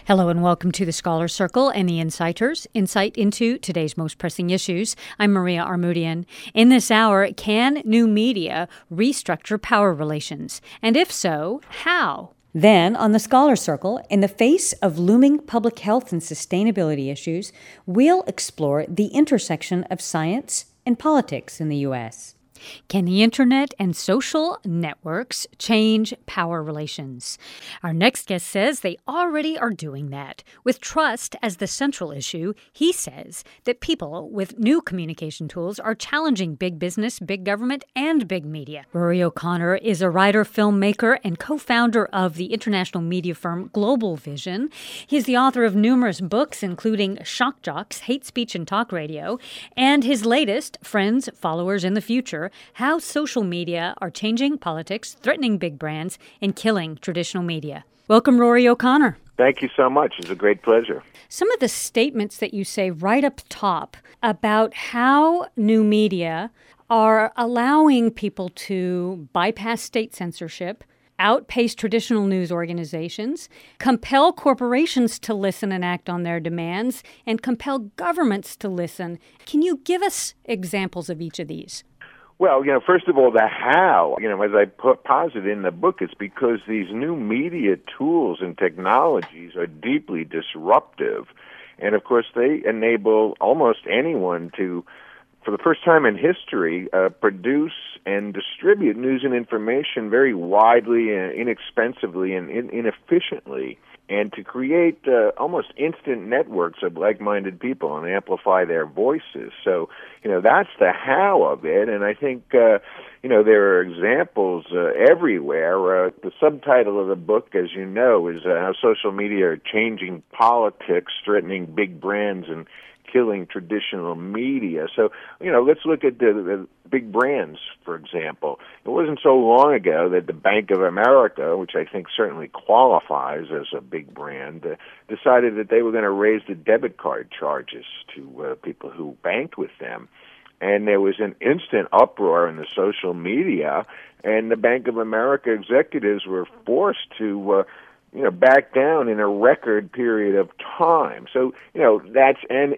Hello and welcome to the Scholar Circle and the Insighters, insight into today's most pressing issues. I'm Maria Armoudian. In this hour, can new media restructure power relations? And if so, how? Then, on the Scholar Circle, in the face of looming public health and sustainability issues, we'll explore the intersection of science and politics in the U.S. Can the internet and social networks change power relations? Our next guest says they already are doing that. With trust as the central issue, he says that people with new communication tools are challenging big business, big government, and big media. Rory O'Connor is a writer, filmmaker, and co-founder of the international media firm Global Vision. He's the author of numerous books, including Shock Jocks, Hate Speech and Talk Radio, and his latest, Friends, Followers in the Future, How Social Media Are Changing Politics, Threatening Big Brands, and Killing Traditional Media. Welcome, Rory O'Connor. Thank you so much. It's a great pleasure. Some of the statements that you say right up top about how new media are allowing people to bypass state censorship, outpace traditional news organizations, compel corporations to listen and act on their demands, and compel governments to listen. Can you give us examples of each of these? Well, first of all, the how, as I posit in the book, it's because these new media tools and technologies are deeply disruptive. And, of course, they enable almost anyone to, for the first time in history, produce and distribute news and information very widely and inexpensively and inefficiently, and to create almost instant networks of like-minded people and amplify their voices. So, that's the how of it, and I think, there are examples everywhere. The subtitle of the book, as you know, is How Social Media Are Changing Politics, Threatening Big Brands, and Killing Traditional Media. So, let's look at the big brands, for example. It wasn't so long ago that the Bank of America, which I think certainly qualifies as a big brand, decided that they were going to raise the debit card charges to people who banked with them. And there was an instant uproar in the social media, and the Bank of America executives were forced to back down in a record period of time. So, that's an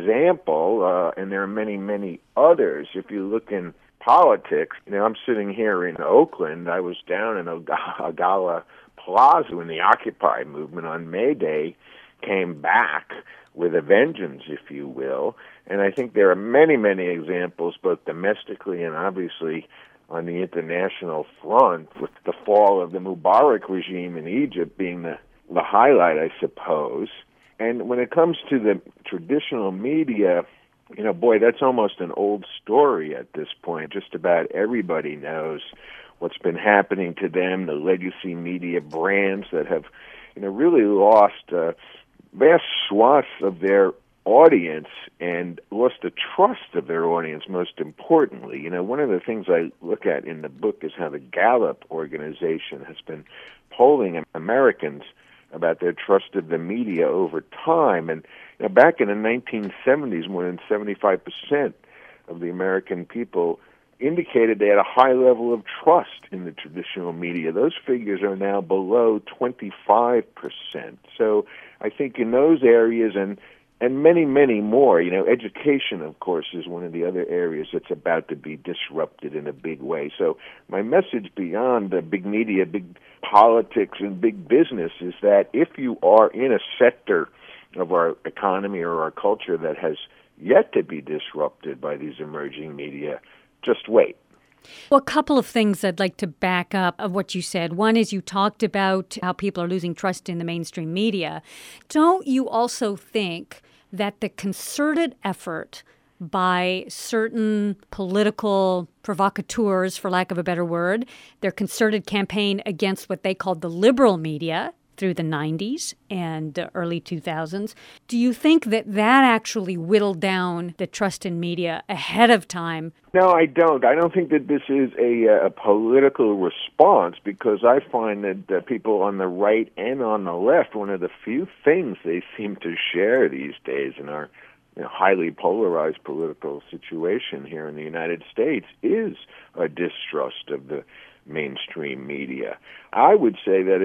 example, and there are many, many others. If you look in politics, I'm sitting here in Oakland. I was down in Ogalla Plaza when the Occupy movement on May Day came back with a vengeance, if you will. And I think there are many, many examples, both domestically and obviously on the international front, with the fall of the Mubarak regime in Egypt being the highlight, I suppose. And when it comes to the traditional media, that's almost an old story at this point. Just about everybody knows what's been happening to them, the legacy media brands that have, really lost vast swaths of their audience and lost the trust of their audience, most importantly. One of the things I look at in the book is how the Gallup organization has been polling Americans about their trust of the media over time. And back in the 1970s, more than 75% of the American people indicated they had a high level of trust in the traditional media. Those figures are now below 25%. So I think in those areas and many, many more, education, of course, is one of the other areas that's about to be disrupted in a big way. So my message beyond the big media, big politics, and big business is that if you are in a sector of our economy or our culture that has yet to be disrupted by these emerging media, just wait. Well, a couple of things I'd like to back up of what you said. One is you talked about how people are losing trust in the mainstream media. Don't you also think that the concerted effort by certain political provocateurs, for lack of a better word, their concerted campaign against what they called the liberal media through the 90s and early 2000s. Do you think that actually whittled down the trust in media ahead of time? No, I don't. I don't think that this is a political response, because I find that people on the right and on the left, one of the few things they seem to share these days in our highly polarized political situation here in the United States is a distrust of the mainstream media. I would say that it's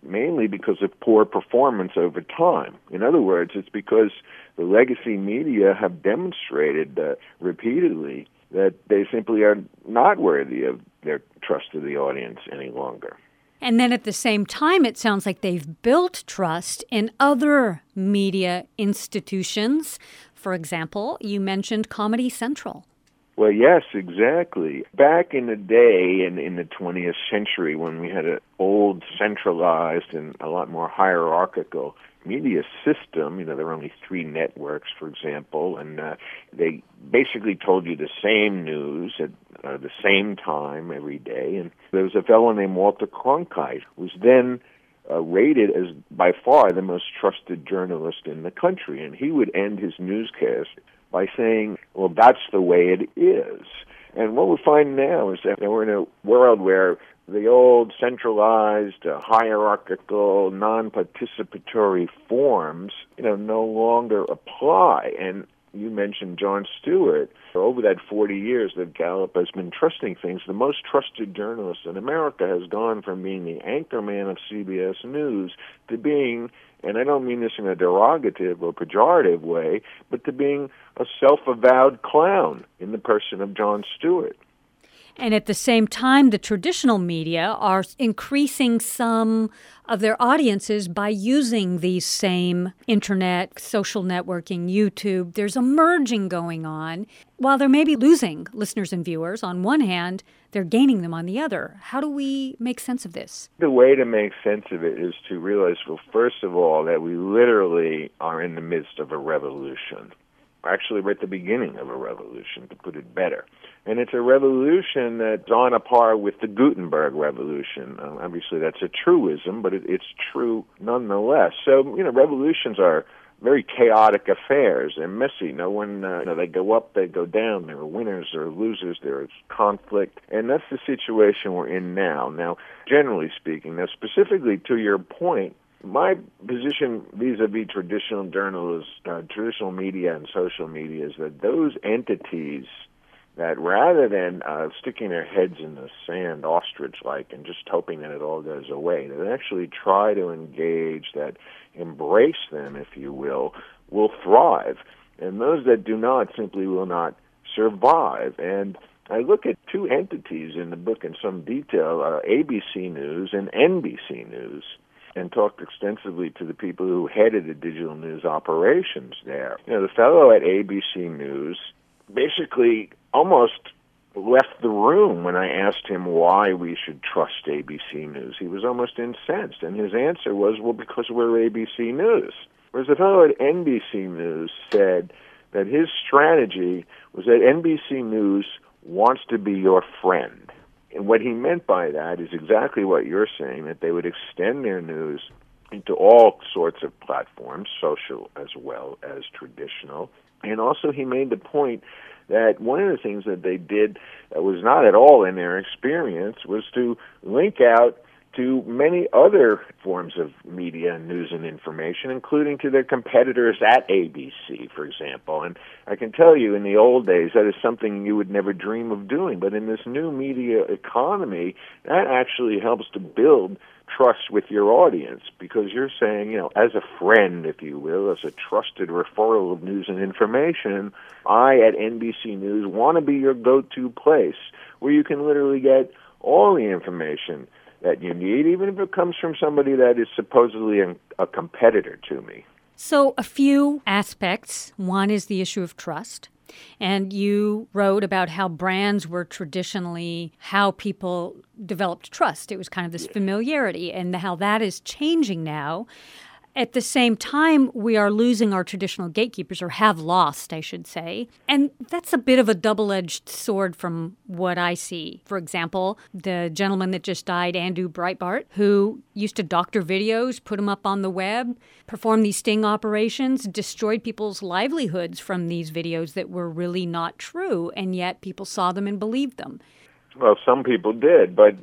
mainly because of poor performance over time. In other words, it's because the legacy media have demonstrated repeatedly that they simply are not worthy of their trust of the audience any longer. And then at the same time, it sounds like they've built trust in other media institutions. For example, you mentioned Comedy Central. Well, yes, exactly. Back in the day, in the 20th century, when we had an old, centralized, and a lot more hierarchical media system, there were only 3 networks, for example, and they basically told you the same news at the same time every day. And there was a fellow named Walter Cronkite, who was then rated as by far the most trusted journalist in the country, and he would end his newscast by saying, well, that's the way it is. And what we find now is that we're in a world where the old centralized, hierarchical, non-participatory forms, no longer apply. And you mentioned Jon Stewart. Over that 40 years that Gallup has been trusting things, the most trusted journalist in America has gone from being the anchorman of CBS News to being, and I don't mean this in a derogative or pejorative way, but to being a self-avowed clown in the person of Jon Stewart. And at the same time, the traditional media are increasing some of their audiences by using these same internet, social networking, YouTube. There's a merging going on. While they're maybe losing listeners and viewers on one hand, they're gaining them on the other. How do we make sense of this? The way to make sense of it is to realize, well, first of all, that we literally are in the midst of a revolution. Actually, we're at the beginning of a revolution, to put it better. And it's a revolution that's on a par with the Gutenberg Revolution. Obviously, that's a truism, but it's true nonetheless. So, revolutions are very chaotic affairs. They're messy. No one, they go up, they go down. There are winners, there are losers, there is conflict. And that's the situation we're in now. Now, generally speaking, now specifically to your point, my position vis-a-vis traditional journalists, traditional media and social media is that those entities that rather than sticking their heads in the sand ostrich-like and just hoping that it all goes away, that actually try to engage, that embrace them, if you will thrive. And those that do not simply will not survive. And I look at 2 entities in the book in some detail, ABC News and NBC News, and talked extensively to the people who headed the digital news operations there. The fellow at ABC News basically almost left the room when I asked him why we should trust ABC News. He was almost incensed, and his answer was, well, because we're ABC News. Whereas the fellow at NBC News said that his strategy was that NBC News wants to be your friend. And what he meant by that is exactly what you're saying, that they would extend their news into all sorts of platforms, social as well as traditional. And also he made the point that one of the things that they did that was not at all in their experience was to link out to many other forms of media, news, and information, including to their competitors at ABC, for example. And I can tell you, in the old days, that is something you would never dream of doing. But in this new media economy, that actually helps to build trust with your audience, because you're saying, as a friend, if you will, as a trusted referral of news and information, I at NBC News want to be your go-to place where you can literally get all the information that you need, even if it comes from somebody that is supposedly a competitor to me. So a few aspects. One is the issue of trust. And you wrote about how brands were traditionally how people developed trust. It was kind of this familiarity, and how that is changing now. At the same time, we are losing our traditional gatekeepers, or have lost, I should say. And that's a bit of a double-edged sword from what I see. For example, the gentleman that just died, Andrew Breitbart, who used to doctor videos, put them up on the web, perform these sting operations, destroyed people's livelihoods from these videos that were really not true, and yet people saw them and believed them. Well, some people did, but,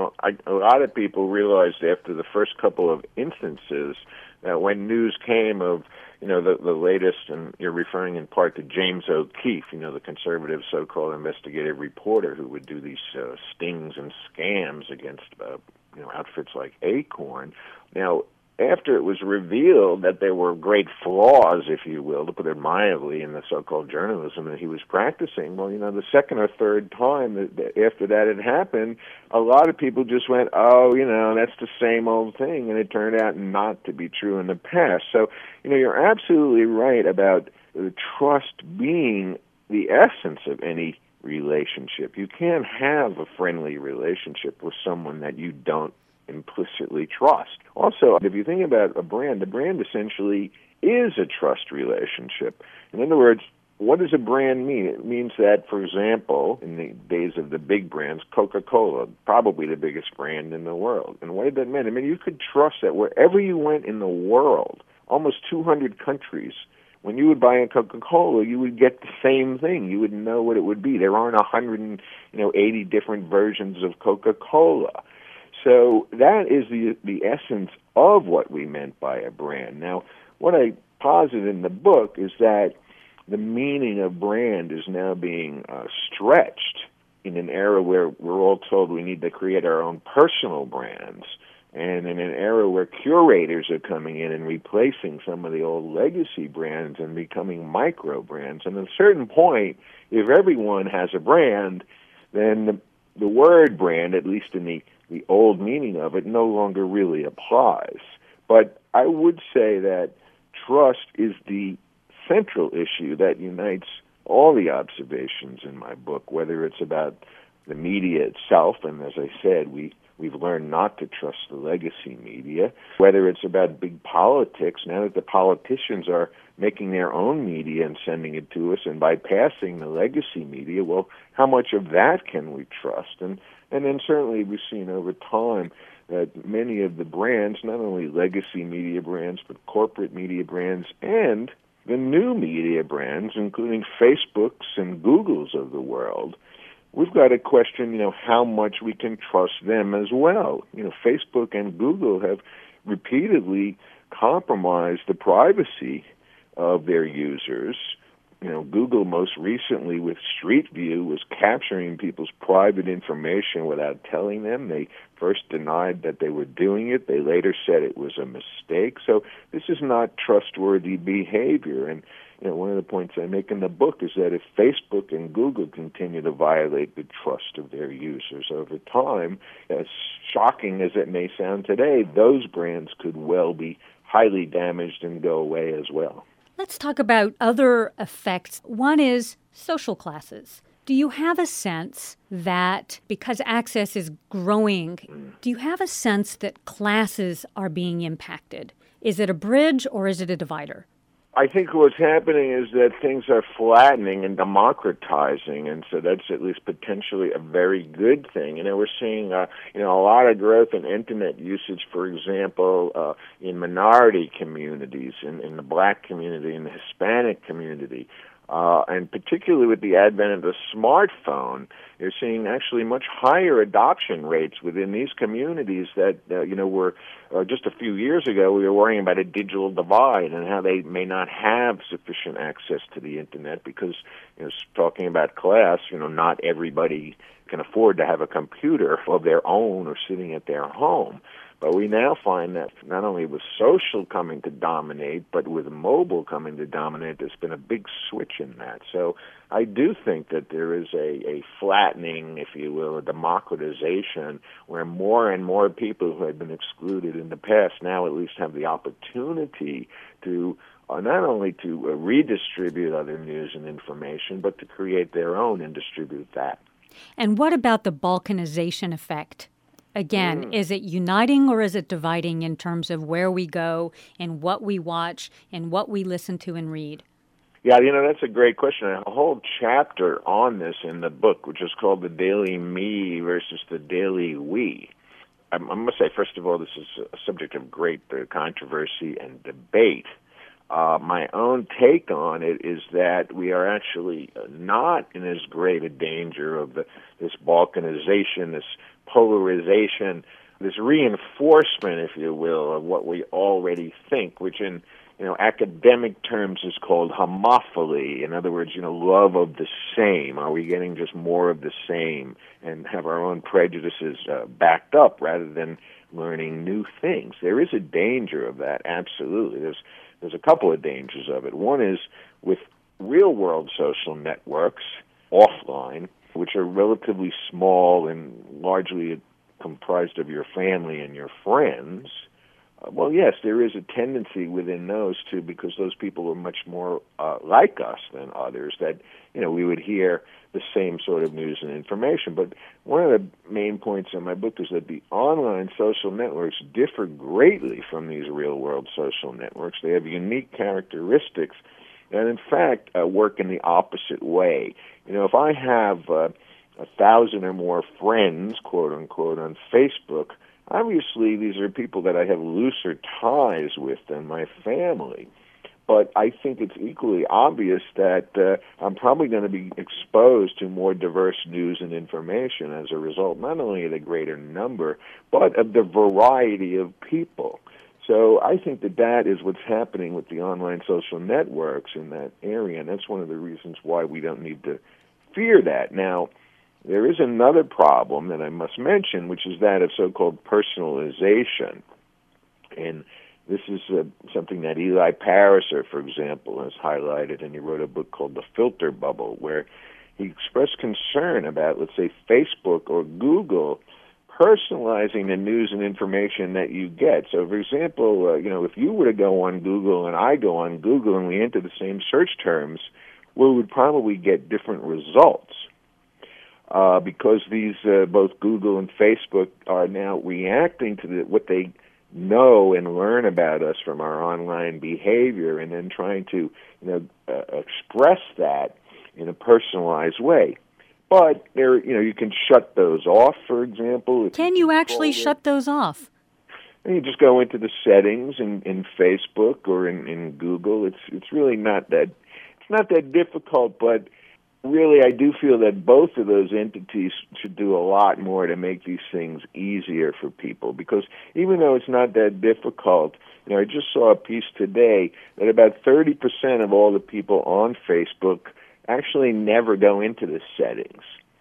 a lot of people realized after the first couple of instances that when news came of, the latest, and you're referring in part to James O'Keefe, the conservative so-called investigative reporter who would do these stings and scams against outfits like Acorn. Now, after it was revealed that there were great flaws, if you will, to put it mildly, in the so-called journalism that he was practicing, well, the second or third time after that had happened, a lot of people just went, that's the same old thing, and it turned out not to be true in the past. So, you're absolutely right about trust being the essence of any relationship. You can't have a friendly relationship with someone that you don't implicitly trust. Also, if you think about a brand, the brand essentially is a trust relationship. In other words, what does a brand mean? It means that, for example, in the days of the big brands, Coca-Cola, probably the biggest brand in the world. And what did that mean? I mean, you could trust that wherever you went in the world, almost 200 countries, when you would buy a Coca-Cola, you would get the same thing. You would know what it would be. There aren't 180 different versions of Coca-Cola. So that is the essence of what we meant by a brand. Now, what I posit in the book is that the meaning of brand is now being stretched in an era where we're all told we need to create our own personal brands, and in an era where curators are coming in and replacing some of the old legacy brands and becoming micro brands. And at a certain point, if everyone has a brand, then the word brand, at least in the old meaning of it, no longer really applies. But I would say that trust is the central issue that unites all the observations in my book, whether it's about the media itself, and as I said, we've learned not to trust the legacy media, whether it's about big politics, now that the politicians are making their own media and sending it to us and bypassing the legacy media, well, how much of that can we trust? And then certainly we've seen over time that many of the brands, not only legacy media brands, but corporate media brands and the new media brands, including Facebooks and Googles of the world, we've got to question, how much we can trust them as well. Facebook and Google have repeatedly compromised the privacy of their users. Google most recently with Street View was capturing people's private information without telling them. They first denied that they were doing it. They later said it was a mistake. So this is not trustworthy behavior. And one of the points I make in the book is that if Facebook and Google continue to violate the trust of their users over time, as shocking as it may sound today, those brands could well be highly damaged and go away as well. Let's talk about other effects. One is social classes. Do you have a sense that because access is growing, do you have a sense that classes are being impacted? Is it a bridge or is it a divider? I think what's happening is that things are flattening and democratizing, and so that's at least potentially a very good thing. We're seeing, a lot of growth in Internet usage, for example, in minority communities, in the Black community, in the Hispanic community. And particularly with the advent of the smartphone, you're seeing actually much higher adoption rates within these communities that, were just a few years ago, we were worrying about a digital divide and how they may not have sufficient access to the Internet because, talking about class, not everybody can afford to have a computer of their own or sitting at their home. But we now find that not only with social coming to dominate, but with mobile coming to dominate, there's been a big switch in that. So I do think that there is a flattening, if you will, a democratization, where more and more people who had been excluded in the past now at least have the opportunity to not only to redistribute other news and information, but to create their own and distribute that. And what about the balkanization effect? Again, is it uniting or is it dividing in terms of where we go and what we watch and what we listen to and read? Yeah, that's a great question. A whole chapter on this in the book, which is called The Daily Me versus the Daily We. I must say, first of all, this is a subject of great controversy and debate. My own take on it is that we are actually not in as great a danger of this balkanization, this polarization this reinforcement, if you will, of what we already think, which in academic terms is called homophily. In other words, love of the same. Are we getting just more of the same and have our own prejudices backed up rather than learning new things? There is a danger of that, absolutely. There's a couple of dangers of it. One is with real-world social networks, offline, which are relatively small and largely comprised of your family and your friends. Well, yes, there is a tendency within those two, because those people are much more like us than others, that, we would hear the same sort of news and information. But one of the main points in my book is that the online social networks differ greatly from these real-world social networks. They have unique characteristics and, in fact, work in the opposite way. If I have 1,000 or more friends, quote-unquote, on Facebook, obviously these are people that I have looser ties with than my family. But I think it's equally obvious that I'm probably going to be exposed to more diverse news and information as a result, not only of the greater number, but of the variety of people. So I think that is what's happening with the online social networks in that area, and that's one of the reasons why we don't need to fear that. Now, there is another problem that I must mention, which is that of so-called personalization. And this is something that Eli Pariser, for example, has highlighted, and he wrote a book called The Filter Bubble, where he expressed concern about, let's say, Facebook or Google personalizing the news and information that you get. So, for example, if you were to go on Google and I go on Google and we enter the same search terms, we would probably get different results. Because these both Google and Facebook are now reacting to what they know and learn about us from our online behavior, and then trying to express that in a personalized way. But there, you can shut those off. For example, can you actually shut those off? And you just go into the settings in Facebook or in Google. It's really not that difficult, but really, I do feel that both of those entities should do a lot more to make these things easier for people, because even though it's not that difficult, I just saw a piece today that about 30% of all the people on Facebook actually never go into the settings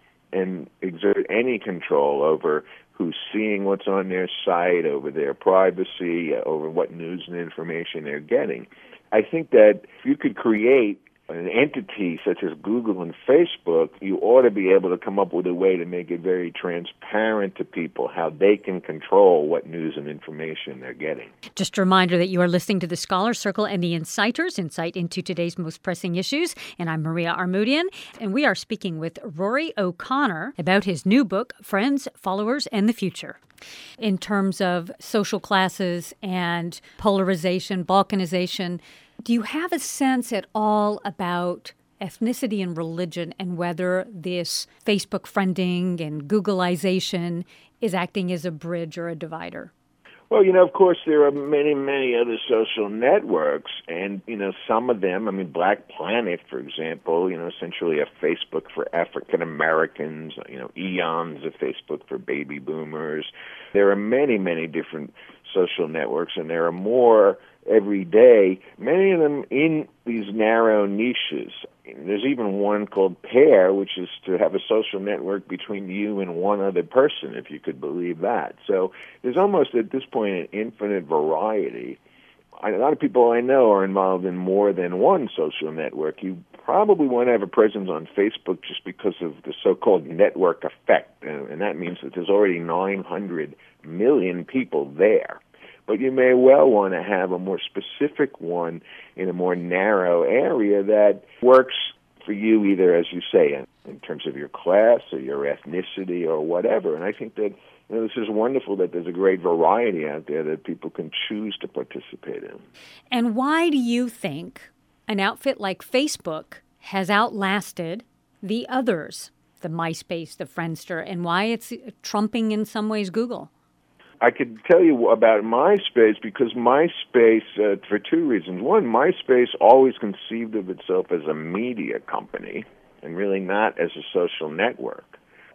and exert any control over who's seeing what's on their site, over their privacy, over what news and information they're getting. I think that if you could create an entity such as Google and Facebook, you ought to be able to come up with a way to make it very transparent to people how they can control what news and information they're getting. Just a reminder that you are listening to the Scholar Circle and the Inciters, insight into today's most pressing issues. And I'm Maria Armoudian, and we are speaking with Rory O'Connor about his new book, Friends, Followers, and the Future. In terms of social classes and polarization, balkanization, do you have a sense at all about ethnicity and religion and whether this Facebook friending and Googleization is acting as a bridge or a divider? Well, of course, there are many, many other social networks, and, some of them, Black Planet, for example, essentially a Facebook for African Americans, Eon's a Facebook for baby boomers. There are many, many different social networks, and there are more every day, many of them in these narrow niches. There's even one called Pair, which is to have a social network between you and one other person, if you could believe that. So there's almost, at this point, an infinite variety. A lot of people I know are involved in more than one social network. You probably want to have a presence on Facebook just because of the so-called network effect, and that means that there's already 900 million people there. But you may well want to have a more specific one in a more narrow area that works for you, either, as you say, in terms of your class or your ethnicity or whatever. And I think that this is wonderful that there's a great variety out there that people can choose to participate in. And why do you think an outfit like Facebook has outlasted the others, the MySpace, the Friendster, and why it's trumping in some ways Google? I could tell you about MySpace because MySpace, for two reasons. One, MySpace always conceived of itself as a media company and really not as a social network.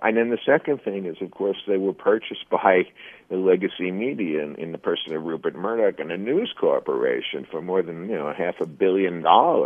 And then the second thing is, of course, they were purchased by the legacy media in the person of Rupert Murdoch and a News Corporation for more than $500 million,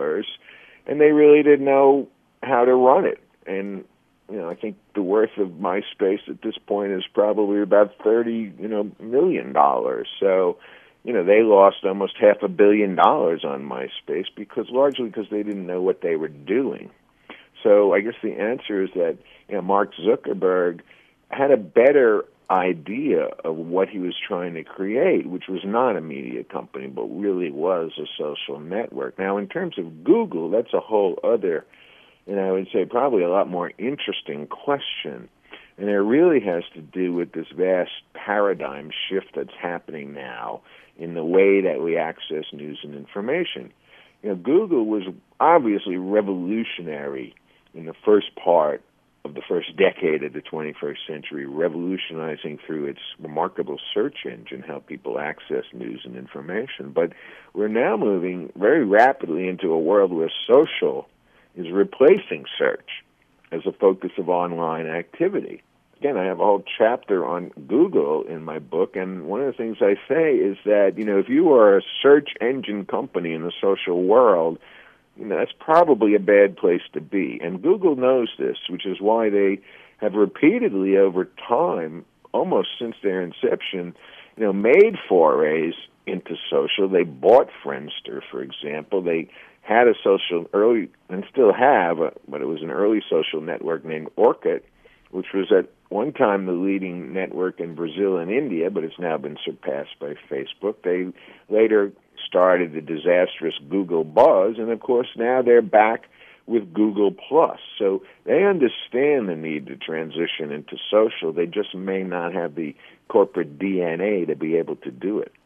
and they really didn't know how to run it. And I think the worth of MySpace at this point is probably about $30 million. So they lost almost $500 million on MySpace largely because they didn't know what they were doing. So I guess the answer is that Mark Zuckerberg had a better idea of what he was trying to create, which was not a media company, but really was a social network. Now, in terms of Google, that's a whole other, and I would say probably a lot more interesting question. And it really has to do with this vast paradigm shift that's happening now in the way that we access news and information. Google was obviously revolutionary in the first part of the first decade of the 21st century, revolutionizing through its remarkable search engine how people access news and information. But we're now moving very rapidly into a world where social is replacing search as a focus of online activity. Again, I have a whole chapter on Google in my book, and one of the things I say is that, if you are a search engine company in the social world, that's probably a bad place to be. And Google knows this, which is why they have repeatedly over time, almost since their inception, made forays into social. They bought Friendster, for example. They had a social early, and still have, but it was an early social network named Orkut, which was at one time the leading network in Brazil and India, but it's now been surpassed by Facebook. They later started the disastrous Google Buzz, and of course now they're back with Google Plus. So they understand the need to transition into social. They just may not have the corporate DNA to be able to do it.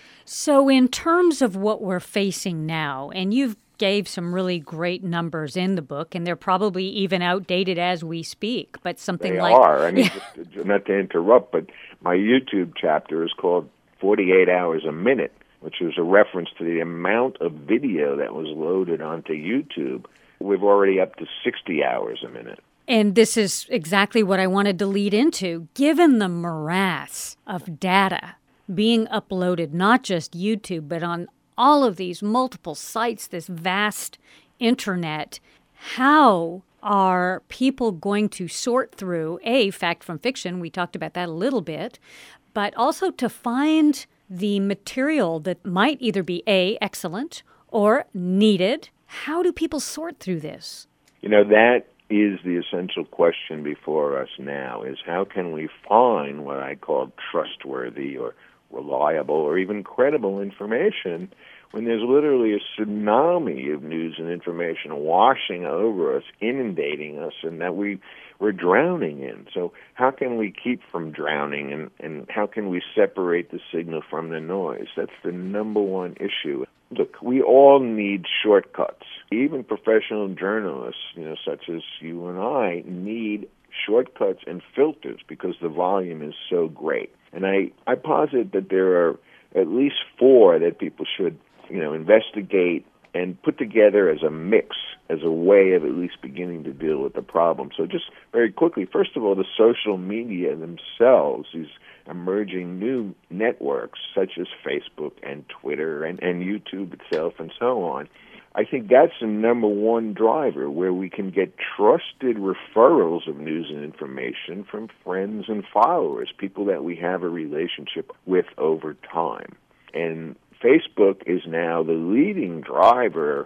So in terms of what we're facing now, and you've gave some really great numbers in the book, and they're probably even outdated as we speak, but something they like... They are. I mean, just, not to interrupt, but my YouTube chapter is called 48 Hours a Minute, which is a reference to the amount of video that was loaded onto YouTube. We're already up to 60 hours a minute. And this is exactly what I wanted to lead into. Given the morass of data being uploaded, not just YouTube, but on all of these multiple sites, this vast internet, how are people going to sort through, A, fact from fiction, we talked about that a little bit, but also to find the material that might either be A, excellent, or needed? How do people sort through this? That is the essential question before us now, is how can we find what I call trustworthy or reliable or even credible information when there's literally a tsunami of news and information washing over us, inundating us, and that we're drowning in. So how can we keep from drowning, and how can we separate the signal from the noise? That's the number one issue. Look, we all need shortcuts. Even professional journalists, such as you and I, need shortcuts and filters because the volume is so great. And I posit that there are at least 4 that people should, investigate and put together as a mix, as a way of at least beginning to deal with the problem. So just very quickly, first of all, the social media themselves, these emerging new networks such as Facebook and Twitter and YouTube itself and so on, I think that's the number one driver where we can get trusted referrals of news and information from friends and followers, people that we have a relationship with over time. And Facebook is now the leading driver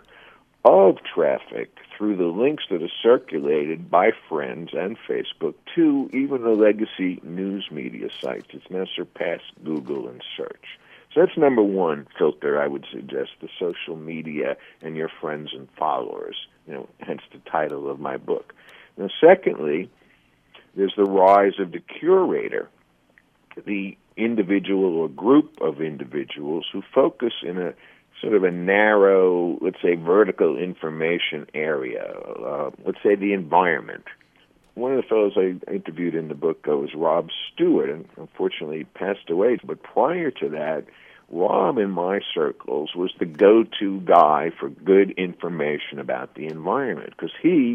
of traffic through the links that are circulated by friends and Facebook to even the legacy news media sites. It's now surpassed Google and search. So that's number one filter, I would suggest, the social media and your friends and followers, hence the title of my book. Now, secondly, there's the rise of the curator, the individual or group of individuals who focus in a sort of a narrow, let's say, vertical information area, let's say the environment. One of the fellows I interviewed in the book was Rob Stewart, and unfortunately passed away. But prior to that, Rob, in my circles, was the go-to guy for good information about the environment, because he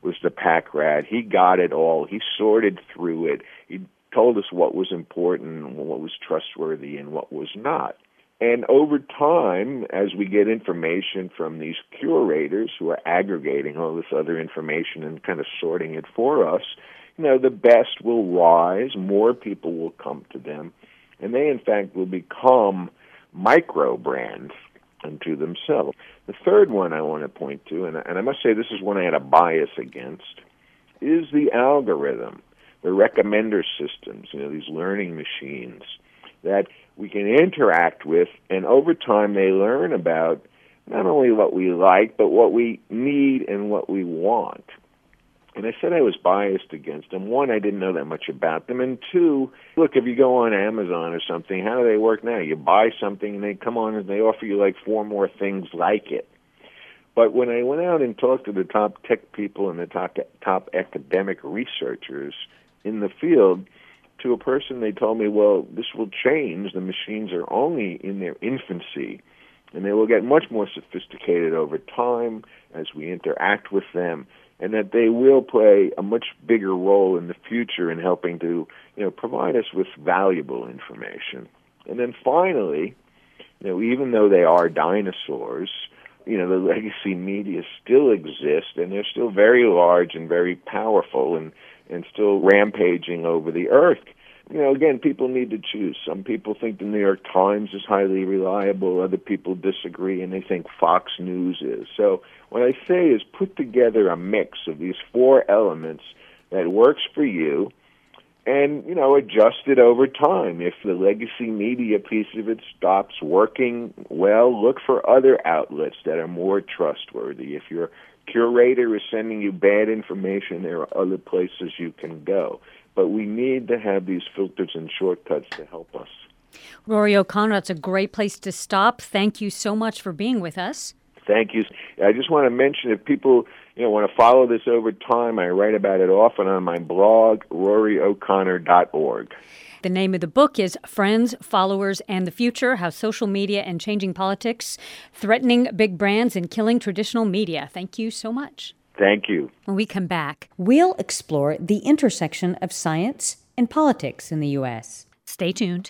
was the pack rat. He got it all. He sorted through it. He told us what was important, what was trustworthy, and what was not. And over time, as we get information from these curators who are aggregating all this other information and kind of sorting it for us, the best will rise, more people will come to them, and they, in fact, will become micro-brands unto themselves. The third one I want to point to, and I must say this is one I had a bias against, is the algorithm, the recommender systems, these learning machines that we can interact with, and over time they learn about not only what we like, but what we need and what we want. And I said I was biased against them. One, I didn't know that much about them. And two, look, if you go on Amazon or something, how do they work now? You buy something and they come on and they offer you like 4 more things like it. But when I went out and talked to the top tech people and the top academic researchers in the field, to a person they told me, well, this will change. The machines are only in their infancy, and they will get much more sophisticated over time as we interact with them, and that they will play a much bigger role in the future in helping to, provide us with valuable information. And then finally, even though they are dinosaurs, the legacy media still exist, and they're still very large and very powerful and still rampaging over the earth. Again, people need to choose. Some people think the New York Times is highly reliable. Other people disagree, and they think Fox News is. So what I say is put together a mix of these 4 elements that works for you and, adjust it over time. If the legacy media piece of it stops working well, look for other outlets that are more trustworthy. If your curator is sending you bad information, there are other places you can go. But we need to have these filters and shortcuts to help us. Rory O'Connor, it's a great place to stop. Thank you so much for being with us. Thank you. I just want to mention, if people want to follow this over time, I write about it often on my blog, roryo'connor.org. The name of the book is Friends, Followers, and the Future, How Social Media and Changing Politics, Threatening Big Brands and Killing Traditional Media. Thank you so much. Thank you. When we come back, we'll explore the intersection of science and politics in the U.S. Stay tuned.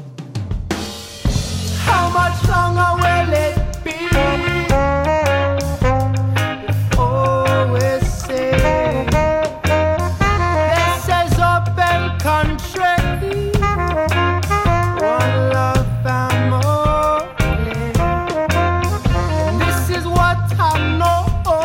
How much longer will it be? Always say this is open country, one love family. And this is what I know.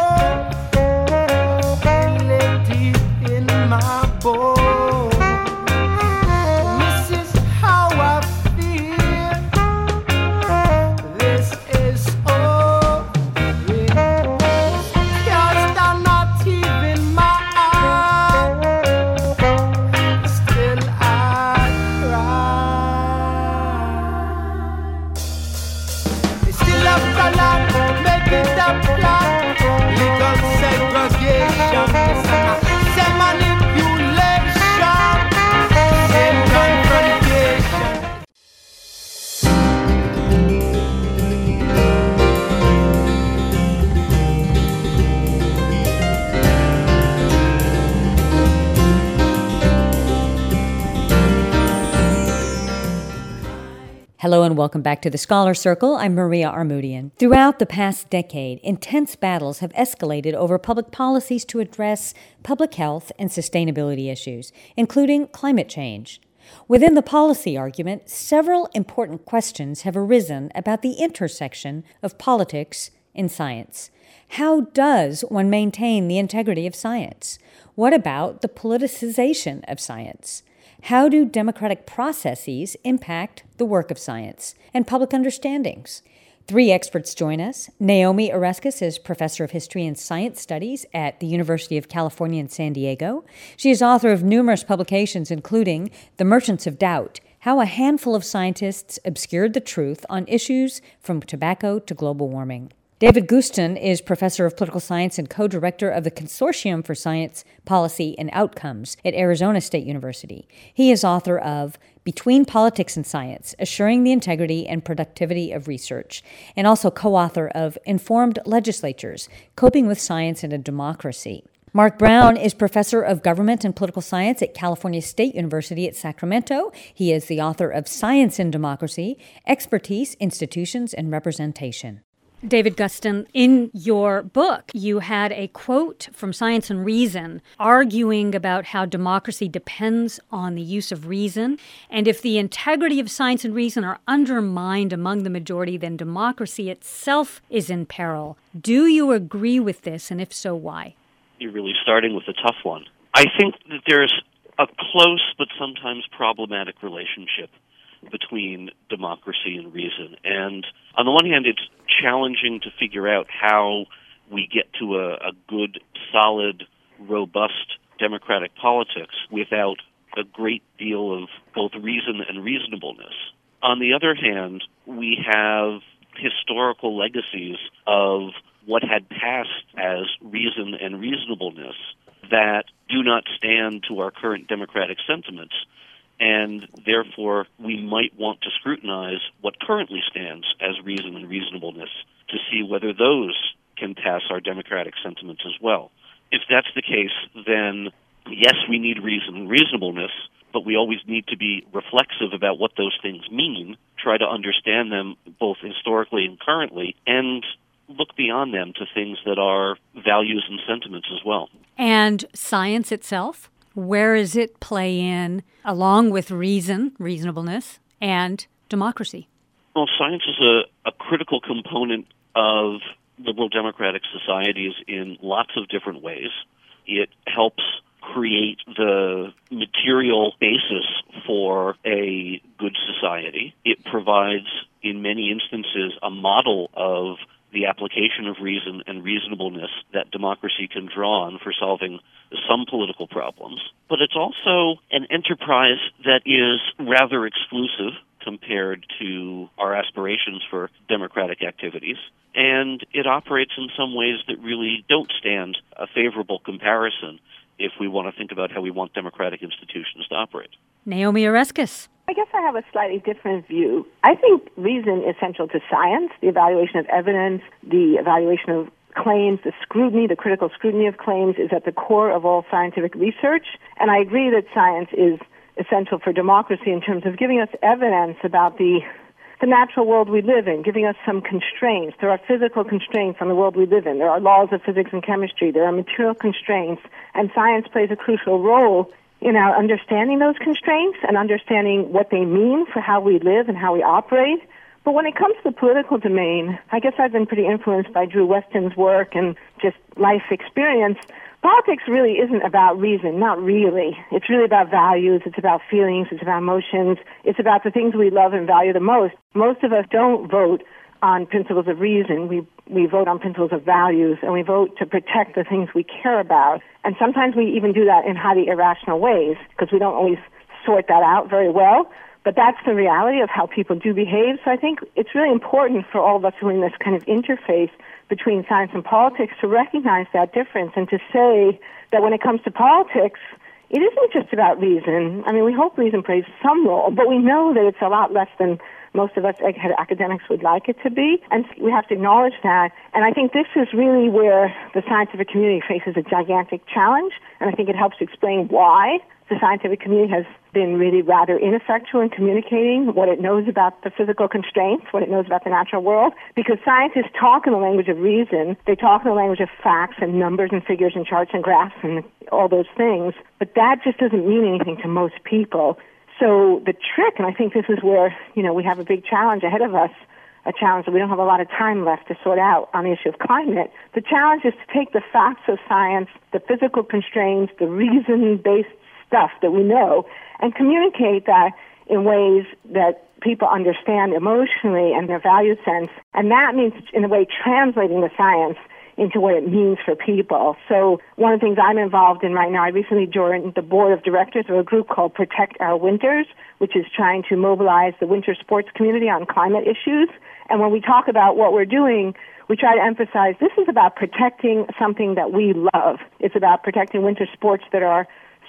Hello and welcome back to the Scholar Circle. I'm Maria Armoudian. Throughout the past decade, intense battles have escalated over public policies to address public health and sustainability issues, including climate change. Within the policy argument, several important questions have arisen about the intersection of politics and science. How does one maintain the integrity of science? What about the politicization of science? How do democratic processes impact the work of science and public understandings? 3 experts join us. Naomi Oreskes is professor of history and science studies at the University of California in San Diego. She is author of numerous publications, including The Merchants of Doubt, How a Handful of Scientists Obscured the Truth on Issues from Tobacco to Global Warming. David Gustin is professor of political science and co-director of the Consortium for Science, Policy, and Outcomes at Arizona State University. He is author of Between Politics and Science, Assuring the Integrity and Productivity of Research, and also co-author of Informed Legislatures, Coping with Science in a Democracy. Mark Brown is professor of government and political science at California State University at Sacramento. He is the author of Science and Democracy, Expertise, Institutions, and Representation. David Gustin, in your book, you had a quote from Science and Reason arguing about how democracy depends on the use of reason. And if the integrity of science and reason are undermined among the majority, then democracy itself is in peril. Do you agree with this? And if so, why? You're really starting with a tough one. I think that there's a close but sometimes problematic relationship between democracy and reason. And on the one hand, it's challenging to figure out how we get to a good, solid, robust democratic politics without a great deal of both reason and reasonableness. On the other hand, we have historical legacies of what had passed as reason and reasonableness that do not stand to our current democratic sentiments. And therefore, we might want to scrutinize what currently stands as reason and reasonableness to see whether those can pass our democratic sentiments as well. If that's the case, then yes, we need reason and reasonableness, but we always need to be reflexive about what those things mean, try to understand them both historically and currently, and look beyond them to things that are values and sentiments as well. And science itself? Where does it play in, along with reason, reasonableness, and democracy? Well, science is a critical component of liberal democratic societies in lots of different ways. It helps create the material basis for a good society. It provides, in many instances, a model of the application of reason and reasonableness that democracy can draw on for solving some political problems. But it's also an enterprise that is rather exclusive compared to our aspirations for democratic activities. And it operates in some ways that really don't stand a favorable comparison if we want to think about how we want democratic institutions to operate. Naomi Oreskes. I guess I have a slightly different view. I think reason is central to science, the evaluation of evidence, the evaluation of claims, the scrutiny, the critical scrutiny of claims is at the core of all scientific research. And I agree that science is essential for democracy in terms of giving us evidence about the natural world we live in, giving us some constraints. There are physical constraints on the world we live in. There are laws of physics and chemistry. There are material constraints. And science plays a crucial role in our understanding those constraints and understanding what they mean for how we live and how we operate. But when it comes to the political domain, I guess I've been pretty influenced by Drew Weston's work and just life experience. Politics really isn't about reason, not really. It's really about values, it's about feelings, it's about emotions, it's about the things we love and value the most. Most of us don't vote on principles of reason. We vote on principles of values, and we vote to protect the things we care about. And sometimes we even do that in highly irrational ways because we don't always sort that out very well. But that's the reality of how people do behave. So I think it's really important for all of us who are in this kind of interface between science and politics to recognize that difference and to say that when it comes to politics, it isn't just about reason. I mean, we hope reason plays some role, but we know that it's a lot less than most of us academics would like it to be, and we have to acknowledge that. And I think this is really where the scientific community faces a gigantic challenge, and I think it helps explain why the scientific community has been really rather ineffectual in communicating what it knows about the physical constraints, what it knows about the natural world, because scientists talk in the language of reason. They talk in the language of facts and numbers and figures and charts and graphs and all those things, but that just doesn't mean anything to most people. So the trick, and I think this is where, we have a big challenge ahead of us, a challenge that we don't have a lot of time left to sort out on the issue of climate. The challenge is to take the facts of science, the physical constraints, the reason-based stuff that we know, and communicate that in ways that people understand emotionally and their value sense. And that means, in a way, translating the science into what it means for people. So one of the things I'm involved in right now, I recently joined the board of directors of a group called Protect Our Winters, which is trying to mobilize the winter sports community on climate issues. And when we talk about what we're doing, we try to emphasize this is about protecting something that we love. It's about protecting winter sports that are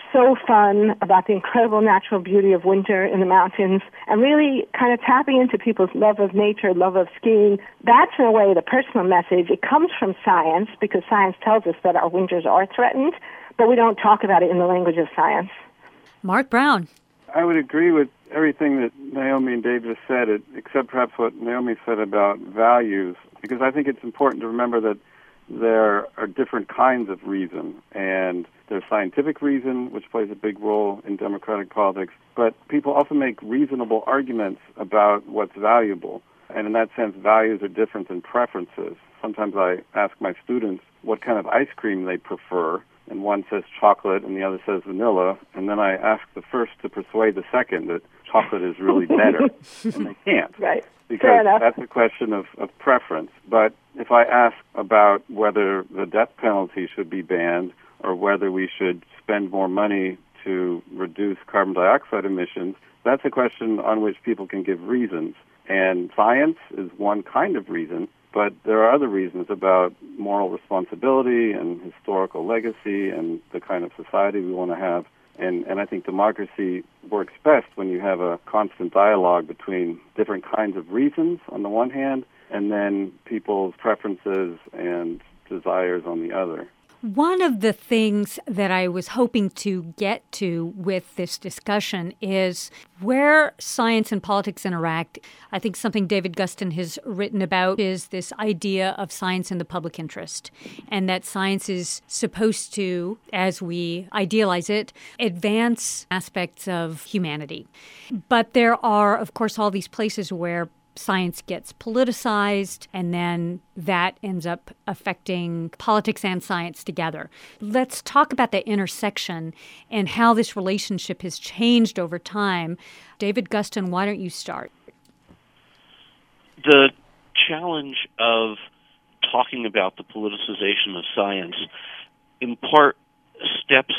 so fun about the incredible natural beauty of winter in the mountains, and really kind of tapping into people's love of nature, love of skiing. That's, in a way, the personal message. It comes from science, because science tells us that our winters are threatened, but we don't talk about it in the language of science. Mark Brown. I would agree with everything that Naomi and Dave just said, except perhaps what Naomi said about values, because I think it's important to remember that there are different kinds of reason, and there's scientific reason, which plays a big role in democratic politics, but people often make reasonable arguments about what's valuable, and in that sense, values are different than preferences. Sometimes I ask my students what kind of ice cream they prefer, and one says chocolate and the other says vanilla, and then I ask the first to persuade the second that chocolate is really better, and they can't. Right. Because that's a question of preference. But if I ask about whether the death penalty should be banned or whether we should spend more money to reduce carbon dioxide emissions, that's a question on which people can give reasons. And science is one kind of reason, but there are other reasons about moral responsibility and historical legacy and the kind of society we want to have. And I think democracy works best when you have a constant dialogue between different kinds of reasons on the one hand, and then people's preferences and desires on the other. One of the things that I was hoping to get to with this discussion is where science and politics interact. I think something David Gustin has written about is this idea of science in the public interest, and that science is supposed to, as we idealize it, advance aspects of humanity. But there are, of course, all these places where science gets politicized, and then that ends up affecting politics and science together. Let's talk about the intersection and how this relationship has changed over time. David Gustin, why don't you start? The challenge of talking about the politicization of science in part steps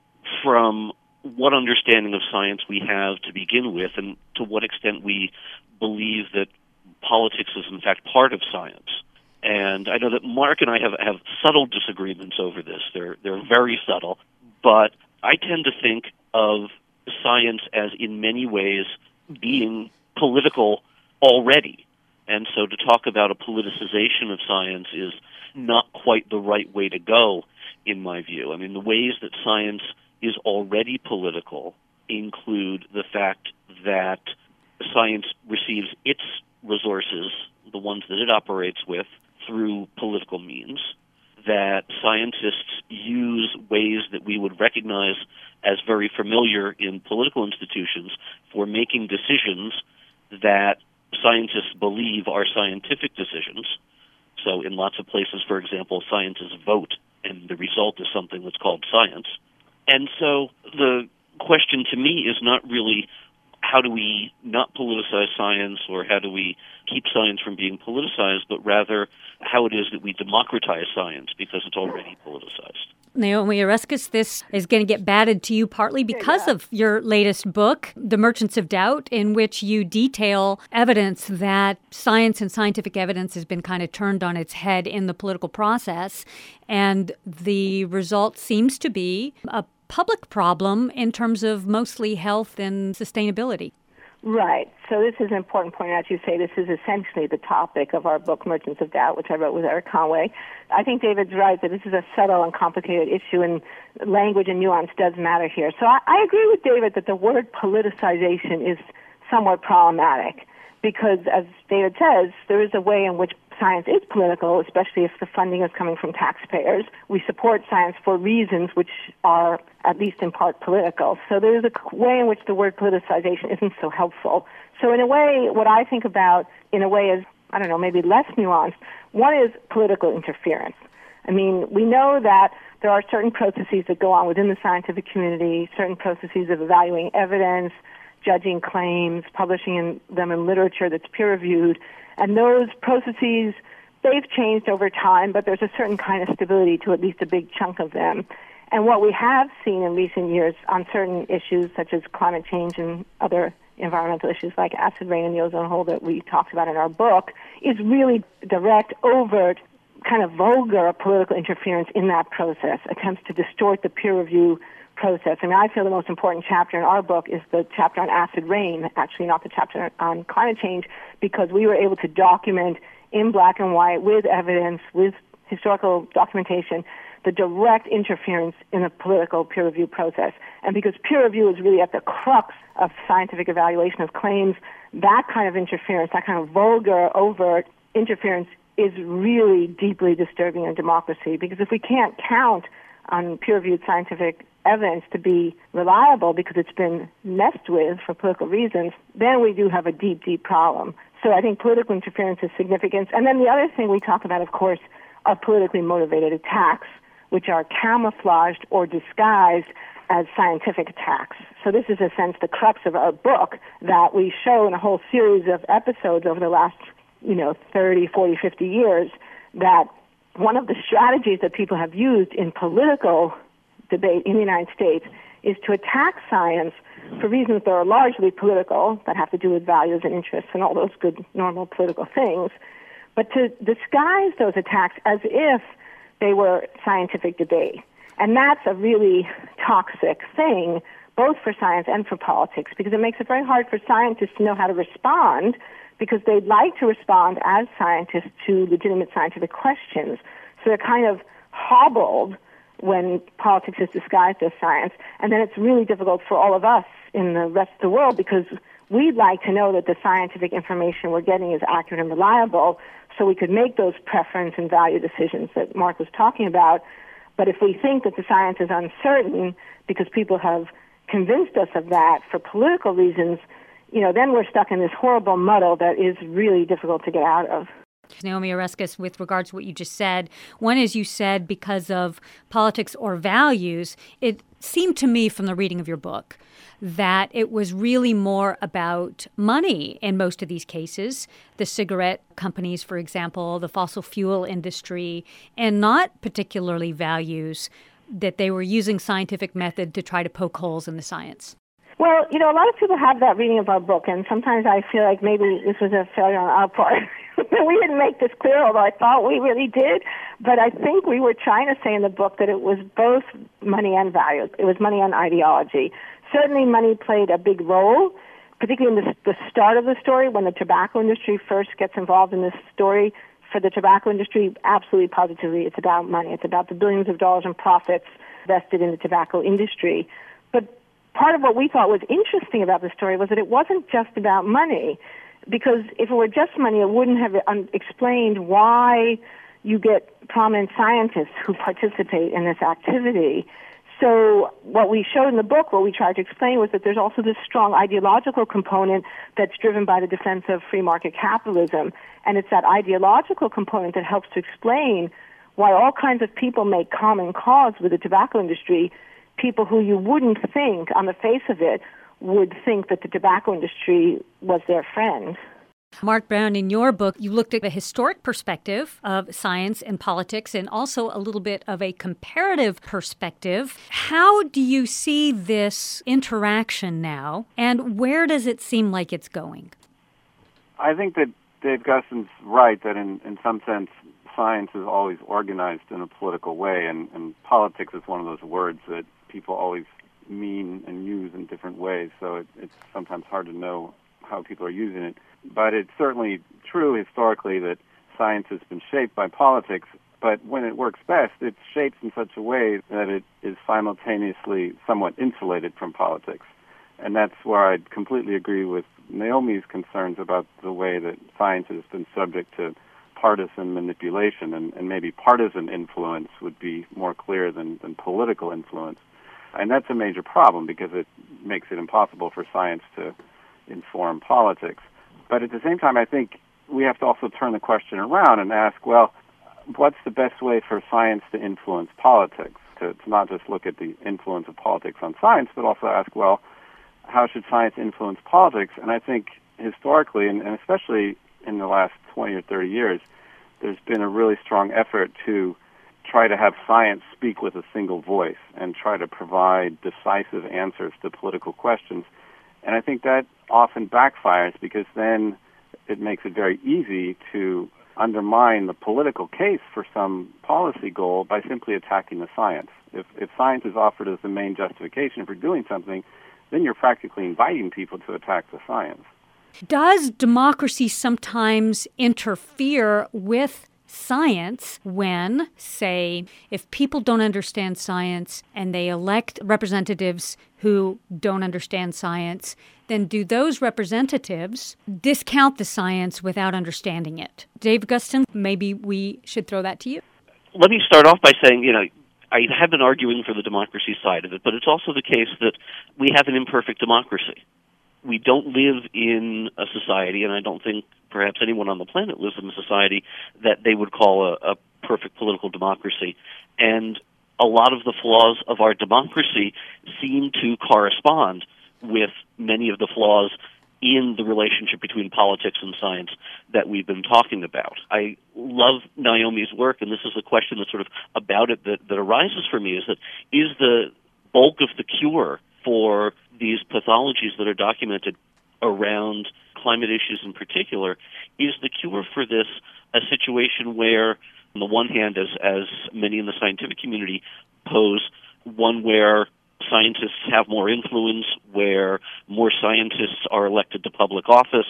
from what understanding of science we have to begin with, and to what extent we believe that politics is in fact part of science. And I know that Mark and I have subtle disagreements over this. They're very subtle, but I tend to think of science as in many ways being political already. And so to talk about a politicization of science is not quite the right way to go, in my view. I mean, the ways that science is already political include the fact that science receives its resources, the ones that it operates with, through political means, that scientists use ways that we would recognize as very familiar in political institutions for making decisions that scientists believe are scientific decisions. So in lots of places, for example, scientists vote, and the result is something that's called science. And so the question to me is not really how do we not politicize science, or how do we keep science from being politicized, but rather how it is that we democratize science, because it's already politicized. Naomi Oreskes, this is going to get batted to you partly because of your latest book, The Merchants of Doubt, in which you detail evidence that science and scientific evidence has been kind of turned on its head in the political process. And the result seems to be a public problem in terms of mostly health and sustainability. Right. So this is an important point. As you say, this is essentially the topic of our book, Merchants of Doubt, which I wrote with Eric Conway. I think David's right that this is a subtle and complicated issue, and language and nuance does matter here. So I agree with David that the word politicization is somewhat problematic, because, as David says, there is a way in which science is political, especially if the funding is coming from taxpayers. We support science for reasons which are, at least in part, political. So there's a way in which the word politicization isn't so helpful. So in a way, what I think about, in a way, is, I don't know, maybe less nuanced. One is political interference. I mean, we know that there are certain processes that go on within the scientific community, certain processes of evaluating evidence, judging claims, publishing them in literature that's peer-reviewed. And those processes, they've changed over time, but there's a certain kind of stability to at least a big chunk of them. And what we have seen in recent years on certain issues, such as climate change and other environmental issues like acid rain and the ozone hole that we talked about in our book, is really direct, overt, kind of vulgar political interference in that process, attempts to distort the peer review process. I mean, I feel the most important chapter in our book is the chapter on acid rain, actually not the chapter on climate change, because we were able to document in black and white, with evidence, with historical documentation, the direct interference in the political peer review process. And because peer review is really at the crux of scientific evaluation of claims, that kind of interference, that kind of vulgar, overt interference is really deeply disturbing in democracy, because if we can't count on peer-reviewed scientific evidence to be reliable because it's been messed with for political reasons, then we do have a deep, deep problem. So I think political interference is significant. And then the other thing we talk about, of course, are politically motivated attacks, which are camouflaged or disguised as scientific attacks. So this is, in a sense, the crux of our book, that we show in a whole series of episodes over the last 30, 40, 50 years, that one of the strategies that people have used in political debate in the United States is to attack science for reasons that are largely political, that have to do with values and interests and all those good, normal political things, but to disguise those attacks as if they were scientific debate. And that's a really toxic thing, both for science and for politics, because it makes it very hard for scientists to know how to respond, because they'd like to respond as scientists to legitimate scientific questions. So they're kind of hobbled when politics is disguised as science. And then it's really difficult for all of us in the rest of the world, because we'd like to know that the scientific information we're getting is accurate and reliable, so we could make those preference and value decisions that Mark was talking about. But if we think that the science is uncertain because people have convinced us of that for political reasons, then we're stuck in this horrible muddle that is really difficult to get out of. Naomi Oreskes, with regards to what you just said, one is you said because of politics or values, it seemed to me from the reading of your book that it was really more about money in most of these cases, the cigarette companies, for example, the fossil fuel industry, and not particularly values, that they were using scientific method to try to poke holes in the science. Well, a lot of people have that reading of our book, and sometimes I feel like maybe this was a failure on our part. We didn't make this clear, although I thought we really did. But I think we were trying to say in the book that it was both money and values. It was money and ideology. Certainly money played a big role, particularly in the start of the story, when the tobacco industry first gets involved in this story. For the tobacco industry, absolutely positively, it's about money. It's about the billions of dollars in profits vested in the tobacco industry. But part of what we thought was interesting about the story was that it wasn't just about money, because if it were just money, it wouldn't have explained why you get prominent scientists who participate in this activity. So what we showed in the book, what we tried to explain, was that there's also this strong ideological component that's driven by the defense of free market capitalism. And it's that ideological component that helps to explain why all kinds of people make common cause with the tobacco industry, people who you wouldn't think, on the face of it, would think that the tobacco industry was their friend. Mark Brown, in your book, you looked at the historic perspective of science and politics and also a little bit of a comparative perspective. How do you see this interaction now, and where does it seem like it's going? I think that Dave Gusson's right that in some sense science is always organized in a political way, and politics is one of those words that people always mean and use in different ways, so it's sometimes hard to know how people are using it. But it's certainly true historically that science has been shaped by politics, but when it works best, it's shaped in such a way that it is simultaneously somewhat insulated from politics. And that's where I completely agree with Naomi's concerns about the way that science has been subject to partisan manipulation, and maybe partisan influence would be more clear than political influence. And that's a major problem because it makes it impossible for science to inform politics. But at the same time, I think we have to also turn the question around and ask, well, what's the best way for science to influence politics? To not just look at the influence of politics on science, but also ask, well, how should science influence politics? And I think historically, and especially in the last 20 or 30 years, there's been a really strong effort to try to have science speak with a single voice and try to provide decisive answers to political questions. And I think that often backfires because then it makes it very easy to undermine the political case for some policy goal by simply attacking the science. If science is offered as the main justification for doing something, then you're practically inviting people to attack the science. Does democracy sometimes interfere with science when, say, if people don't understand science and they elect representatives who don't understand science, then do those representatives discount the science without understanding it? Dave Gustin, maybe we should throw that to you. Let me start off by saying, I have been arguing for the democracy side of it, but it's also the case that we have an imperfect democracy. We don't live in a society, and I don't think perhaps anyone on the planet lives in a society that they would call a perfect political democracy. And a lot of the flaws of our democracy seem to correspond with many of the flaws in the relationship between politics and science that we've been talking about. I love Naomi's work, and this is a question that's sort of about it that arises for me, is the bulk of the cure for these pathologies that are documented around climate issues in particular, is the cure for this a situation where, on the one hand, as many in the scientific community pose, one where scientists have more influence, where more scientists are elected to public office,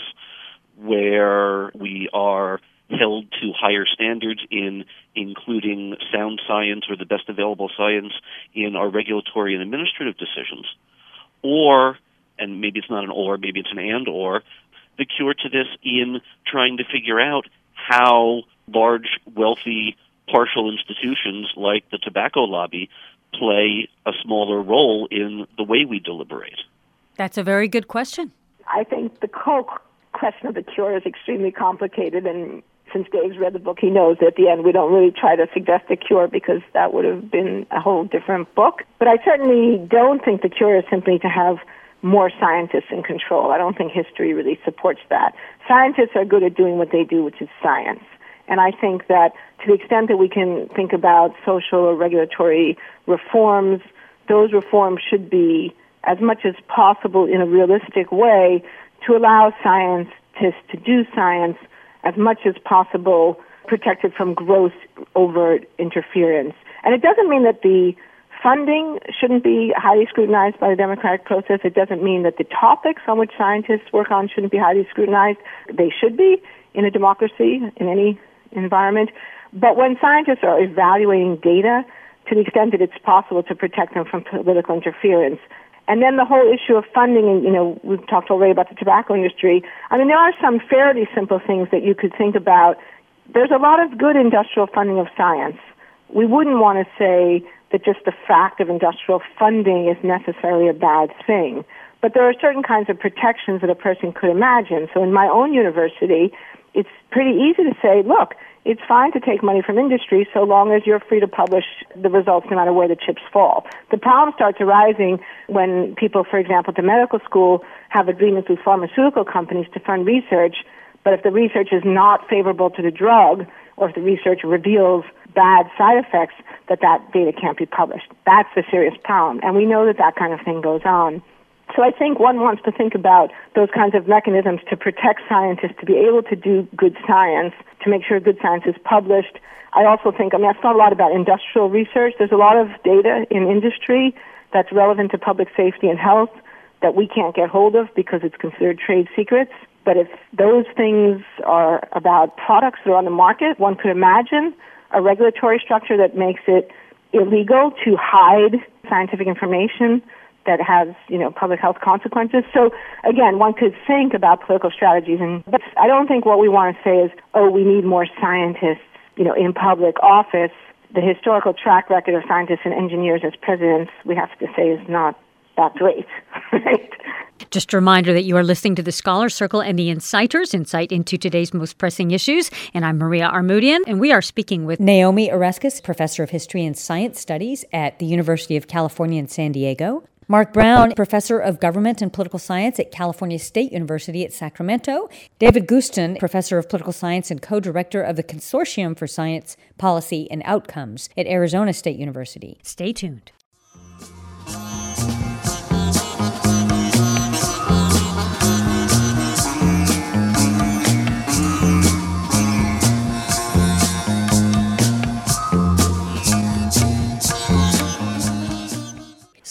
where we are held to higher standards in including sound science or the best available science in our regulatory and administrative decisions. Or, and maybe it's not an or, maybe it's an and/or, the cure to this in trying to figure out how large, wealthy, partial institutions like the tobacco lobby play a smaller role in the way we deliberate. That's a very good question. I think the whole question of the cure is extremely complicated, and since Dave's read the book, he knows that at the end we don't really try to suggest a cure because that would have been a whole different book. But I certainly don't think the cure is simply to have more scientists in control. I don't think history really supports that. Scientists are good at doing what they do, which is science. And I think that to the extent that we can think about social or regulatory reforms, those reforms should be, as much as possible in a realistic way, to allow scientists to do science as much as possible, protected from gross, overt interference. And it doesn't mean that the funding shouldn't be highly scrutinized by the democratic process. It doesn't mean that the topics on which scientists work on shouldn't be highly scrutinized. They should be in a democracy, in any environment. But when scientists are evaluating data, to the extent that it's possible to protect them from political interference, and then the whole issue of funding, and, we've talked already about the tobacco industry. I mean, there are some fairly simple things that you could think about. There's a lot of good industrial funding of science. We wouldn't want to say that just the fact of industrial funding is necessarily a bad thing. But there are certain kinds of protections that a person could imagine. So in my own university, it's pretty easy to say, look, it's fine to take money from industry so long as you're free to publish the results no matter where the chips fall. The problem starts arising when people, for example, at the medical school have agreements with pharmaceutical companies to fund research, but if the research is not favorable to the drug, or if the research reveals bad side effects, that data can't be published. That's the serious problem, and we know that kind of thing goes on. So I think one wants to think about those kinds of mechanisms to protect scientists, to be able to do good science, to make sure good science is published. I also think, I've thought a lot about industrial research. There's a lot of data in industry that's relevant to public safety and health that we can't get hold of because it's considered trade secrets. But if those things are about products that are on the market, one could imagine a regulatory structure that makes it illegal to hide scientific information that has, public health consequences. So, again, one could think about political strategies, but I don't think what we want to say is, we need more scientists, in public office. The historical track record of scientists and engineers as presidents, we have to say, is not that great, right? Just a reminder that you are listening to the Scholar Circle and the Inciters, insight into today's most pressing issues. And I'm Maria Armoudian, and we are speaking with Naomi Oreskes, Professor of History and Science Studies at the University of California in San Diego, Mark Brown, Professor of Government and Political Science at California State University at Sacramento, David Gustin, Professor of Political Science and Co-Director of the Consortium for Science, Policy, and Outcomes at Arizona State University. Stay tuned.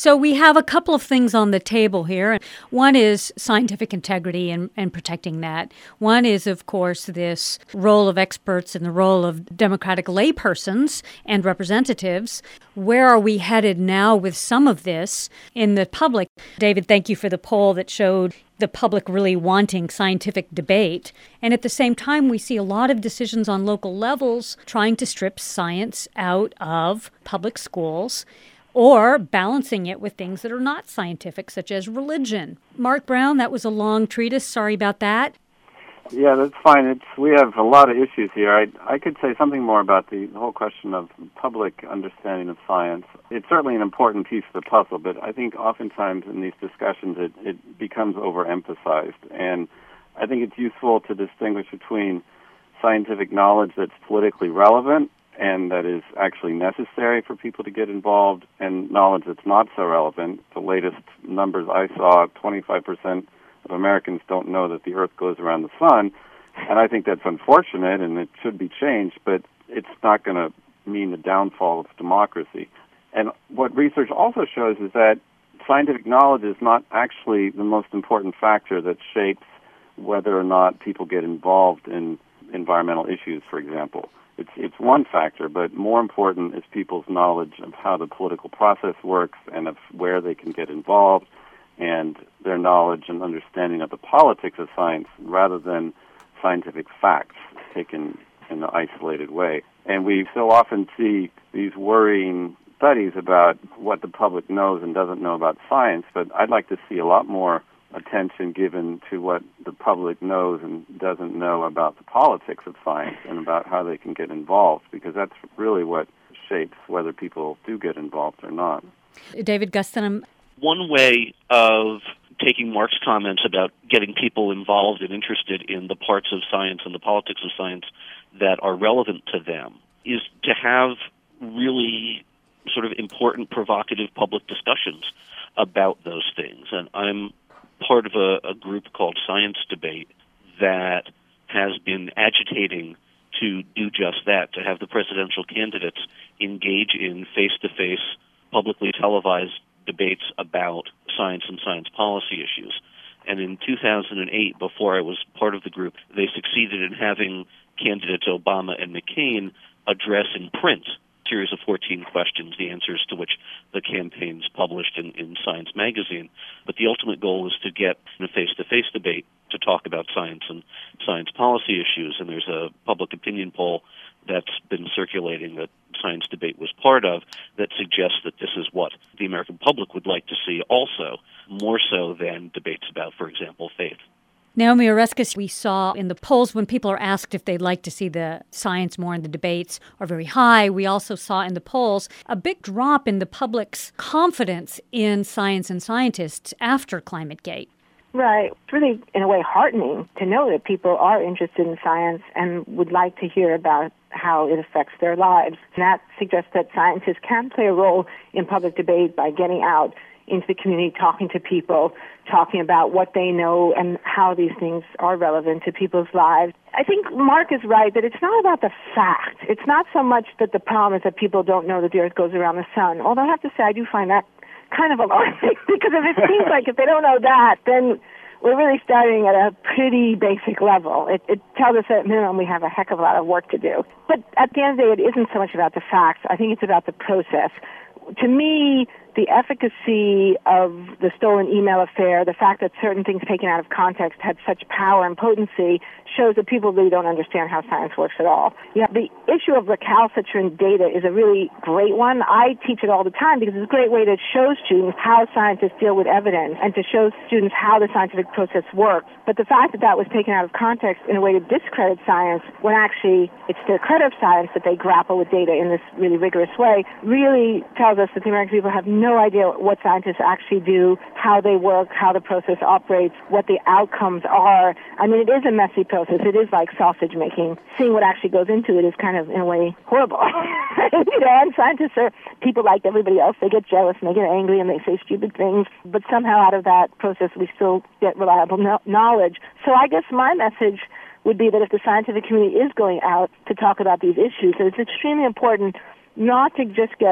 So we have a couple of things on the table here. One is scientific integrity and protecting that. One is, of course, this role of experts and the role of democratic laypersons and representatives. Where are we headed now with some of this in the public? David, thank you for the poll that showed the public really wanting scientific debate. And at the same time, we see a lot of decisions on local levels trying to strip science out of public schools, or balancing it with things that are not scientific, such as religion. Mark Brown, that was a long treatise. Sorry about that. Yeah, that's fine. We have a lot of issues here. I could say something more about the whole question of public understanding of science. It's certainly an important piece of the puzzle, but I think oftentimes in these discussions it becomes overemphasized. And I think it's useful to distinguish between scientific knowledge that's politically relevant and that is actually necessary for people to get involved, and knowledge that's not so relevant. The latest numbers I saw, 25% of Americans don't know that the Earth goes around the sun, and I think that's unfortunate, and it should be changed, but it's not going to mean the downfall of democracy. And what research also shows is that scientific knowledge is not actually the most important factor that shapes whether or not people get involved in environmental issues, for example. It's one factor, but more important is people's knowledge of how the political process works and of where they can get involved, and their knowledge and understanding of the politics of science rather than scientific facts taken in an isolated way. And we so often see these worrying studies about what the public knows and doesn't know about science, but I'd like to see a lot more attention given to what the public knows and doesn't know about the politics of science and about how they can get involved, because that's really what shapes whether people do get involved or not. David Gustin. One way of taking Mark's comments about getting people involved and interested in the parts of science and the politics of science that are relevant to them is to have really sort of important, provocative public discussions about those things. And I'm part of a group called Science Debate that has been agitating to do just that, to have the presidential candidates engage in face-to-face, publicly televised debates about science and science policy issues. And in 2008, before I was part of the group, they succeeded in having candidates Obama and McCain address in print a series of 14 questions, the answers to which the campaigns published in Science magazine. But the ultimate goal is to get in a face-to-face debate to talk about science and science policy issues. And there's a public opinion poll that's been circulating that Science Debate was part of that suggests that this is what the American public would like to see also, more so than debates about, for example, faith. Naomi Oreskes, we saw in the polls when people are asked if they'd like to see the science more in the debates are very high. We also saw in the polls a big drop in the public's confidence in science and scientists after ClimateGate. Right. It's really, in a way, heartening to know that people are interested in science and would like to hear about how it affects their lives. And that suggests that scientists can play a role in public debate by getting out into the community, talking to people, talking about what they know and how these things are relevant to people's lives. I think Mark is right that it's not about the fact. It's not so much that the problem is that people don't know that the Earth goes around the sun. Although I have to say I do find that kind of alarming, because if it seems like if they don't know that, then we're really starting at a pretty basic level. It tells us that at minimum we have a heck of a lot of work to do. But at the end of the day, it isn't so much about the facts. I think it's about the process. To me, the efficacy of the stolen email affair, the fact that certain things taken out of context had such power and potency, shows that people really don't understand how science works at all. Yeah, the issue of recalcitrant data is a really great one. I teach it all the time because it's a great way to show students how scientists deal with evidence and to show students how the scientific process works. But the fact that that was taken out of context in a way to discredit science, when actually it's to the credit of science that they grapple with data in this really rigorous way, really tells us that the American people have no idea what scientists actually do, how they work, how the process operates, what the outcomes are. I mean, it is a messy process. It is like sausage making. Seeing what actually goes into it is kind of, in a way, horrible. And scientists are people like everybody else. They get jealous and they get angry and they say stupid things. But somehow out of that process, we still get reliable knowledge. So I guess my message would be that if the scientific community is going out to talk about these issues, that it's extremely important not to just get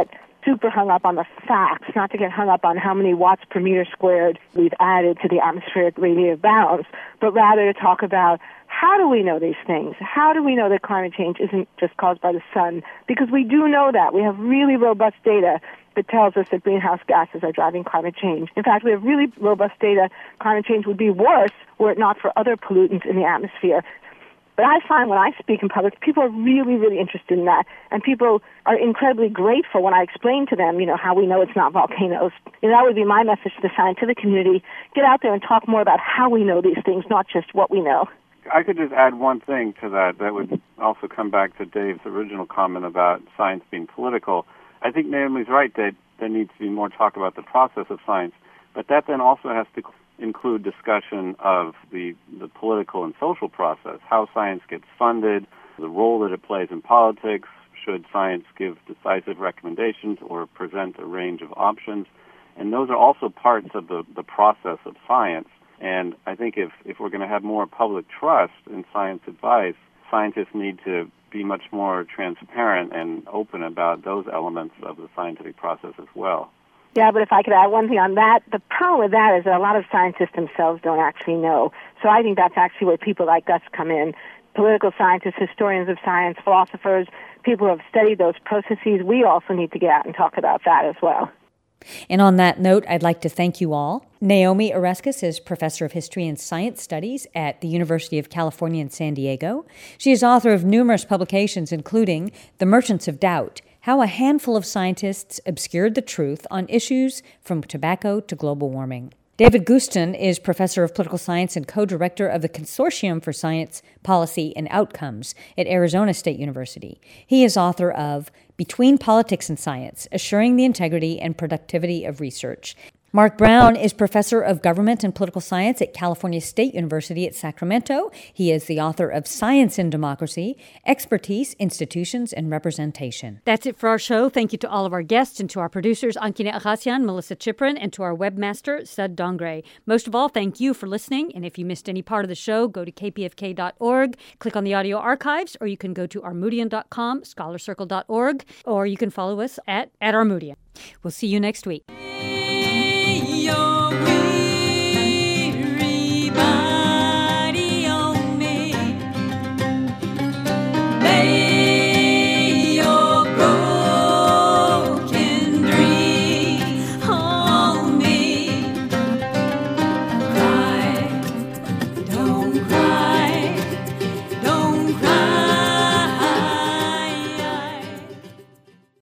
super hung up on the facts, not to get hung up on how many watts per meter squared we've added to the atmospheric radiative balance, but rather to talk about how do we know these things? How do we know that climate change isn't just caused by the sun? Because we do know that. We have really robust data that tells us that greenhouse gases are driving climate change. In fact, we have really robust data climate change would be worse were it not for other pollutants in the atmosphere. But I find when I speak in public, people are really, really interested in that. And people are incredibly grateful when I explain to them, how we know it's not volcanoes. That would be my message to the scientific community. Get out there and talk more about how we know these things, not just what we know. I could just add one thing to that would also come back to Dave's original comment about science being political. I think Naomi's right that there needs to be more talk about the process of science, but that then also has to include discussion of the political and social process, how science gets funded, the role that it plays in politics, should science give decisive recommendations or present a range of options. And those are also parts of the process of science. And I think if we're going to have more public trust in science advice, scientists need to be much more transparent and open about those elements of the scientific process as well. Yeah, but if I could add one thing on that, the problem with that is that a lot of scientists themselves don't actually know. So I think that's actually where people like us come in. Political scientists, historians of science, philosophers, people who have studied those processes, we also need to get out and talk about that as well. And on that note, I'd like to thank you all. Naomi Oreskes is Professor of History and Science Studies at the University of California in San Diego. She is author of numerous publications, including The Merchants of Doubt, How a Handful of Scientists Obscured the Truth on Issues from Tobacco to Global Warming. David Gustin is Professor of Political Science and co-director of the Consortium for Science, Policy, and Outcomes at Arizona State University. He is author of Between Politics and Science, Assuring the Integrity and Productivity of Research. Mark Brown is Professor of Government and Political Science at California State University at Sacramento. He is the author of Science and Democracy, Expertise, Institutions, and Representation. That's it for our show. Thank you to all of our guests and to our producers, Ankina Aghasyan, Melissa Chiprin, and to our webmaster, Sud Dongre. Most of all, thank you for listening. And if you missed any part of the show, go to kpfk.org, click on the audio archives, or you can go to armoudian.com, scholarcircle.org, or you can follow us at Armoudian. We'll see you next week. Yo